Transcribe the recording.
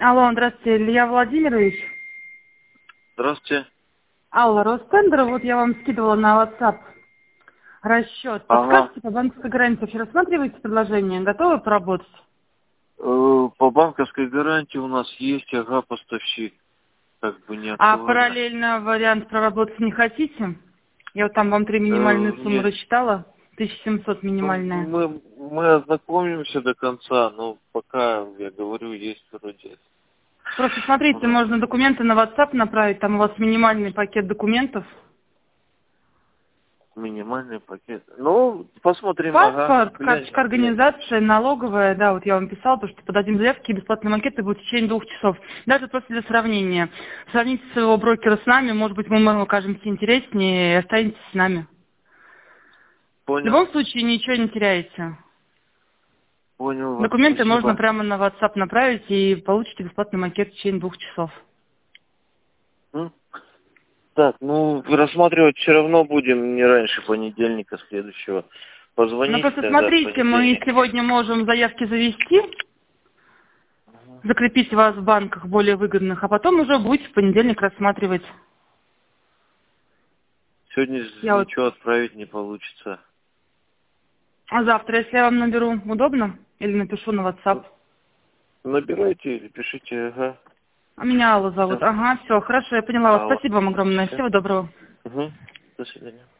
Алло, здравствуйте, Илья Владимирович. Здравствуйте. Алла, Ростендер, вот я вам скидывала на WhatsApp расчет. Ага. Подскажите, по банковской гарантии вообще рассматриваете предложение? Готовы поработать? По банковской гарантии у нас есть, поставщик. Как бы не А актуально. параллельно вариант проработать не хотите? Я вот там вам 3 минимальные суммы Нет. рассчитала. 1700 минимальная. Мы ознакомимся до конца, но пока, я говорю, есть вроде. Просто смотрите, Ну, можно документы на WhatsApp направить, там у вас минимальный пакет документов. минимальный пакет. Ну, посмотрим, Паспорт, карточка глянь. организации, налоговая, да, вот я вам писала, то, что подадим заявки, бесплатные макеты будут в течение 2 часов. Даже просто для сравнения. Сравните своего брокера с нами, может быть, мы вам окажемся интереснее и останетесь с нами. В Понял, любом случае ничего не теряете. понял вас, Документы можно спасибо. прямо на WhatsApp направить и получите бесплатный макет в течение 2 часов. М? Так, ну, рассматривать все равно будем не раньше понедельника следующего. Ну Позвоните просто тогда в смотрите, мы понедельник. сегодня можем заявки завести, закрепить вас в банках более выгодных, а потом уже будете в понедельник рассматривать. Сегодня Я вот. ничего отправить не получится. А завтра, если я вам наберу, удобно? Или напишу на WhatsApp? Набирайте или пишите, А меня Алла зовут. Все. Ага, все, хорошо, я поняла вас. Алло. Спасибо вам огромное. Все. Всего доброго. Угу. До свидания.